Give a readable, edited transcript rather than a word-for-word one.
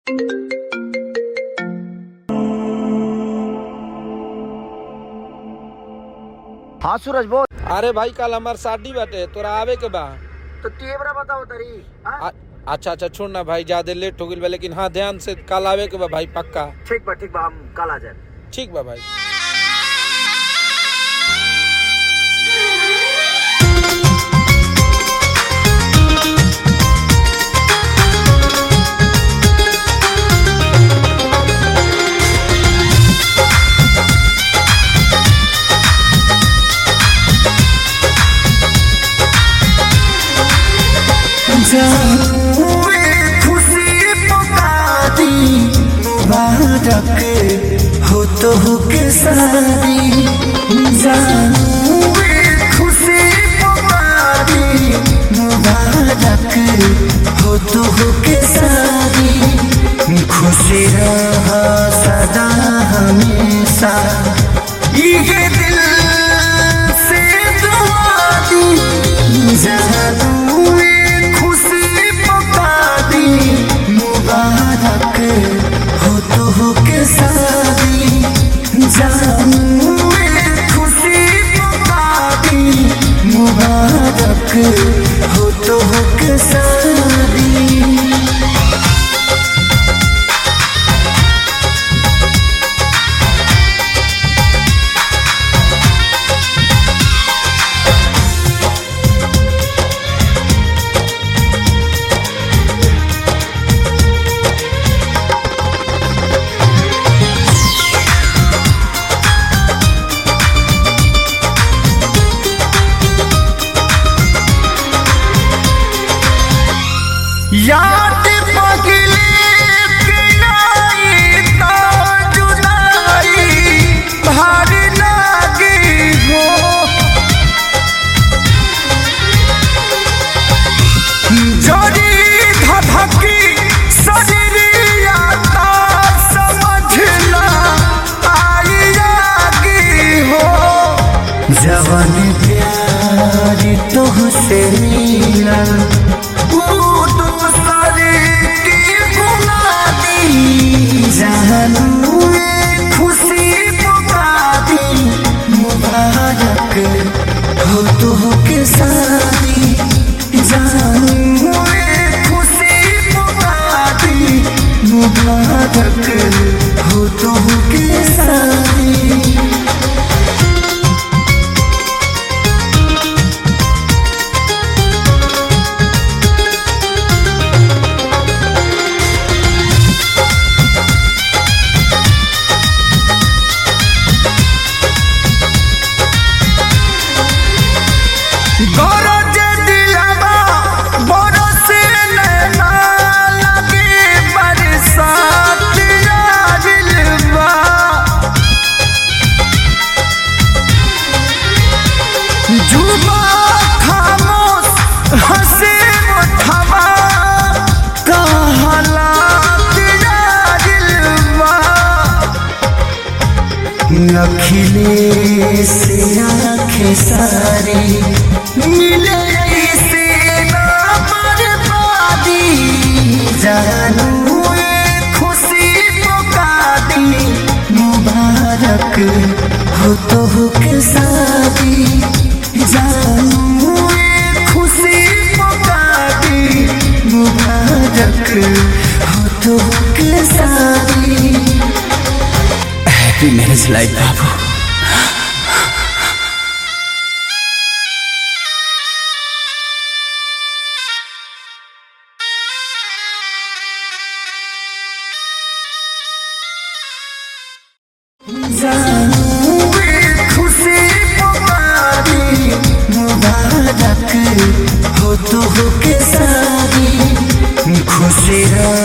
हाँ सूरज बोल। अरे भाई कल हमार शादी बाटे, तोरा आवे के बा। तो तेवरा बताओ तरी। अच्छा छोड़ ना भाई, ज्यादा लेट हो गई बा, लेकिन हाँ ध्यान से कल आवे के बा भाई पक्का। ठीक बा हम कल आ जाए। ठीक बा भाई। खुशी पुकारी मुबारक हो तो हो के सारी, खुशी पुकारी मुबारक हो तो हो के सारी, खुशी रहा सदा हमेशा ये दिल से दुआ दी। मुबारक हो तो हो के सारी, जानू खुशी पुकारी मुबारक हो तो हो के सारी। याद पगले के आई तो जुदाई भारी लगी हो, जोड़ी धधकी शरीरिया तो समझना आई आगी हो। जवान प्यारी तुझसे मिला खुशी पुकारी मुबारक हो तो हो के सारी, जानू खुशी पुकारी मुबारक हो तो हो के सारी। गरज दिलवा बरस नैना लगे बरसात आजिलवा, जुबा खामोश हंसे मुठवा कहलात आजिलवा। अखिलेश आँखें सारी मिले से ना बर्बादी, जानू खुशी पुकारी मुबारक हो तो हो के सारी, जानू खुशी पुकारी मुबारक हो तो हो के सारी। हैप्पी मैरिज लाइफ बाबू। खुशी पुकारी मुबारक हो तो हो के सारी, खुशी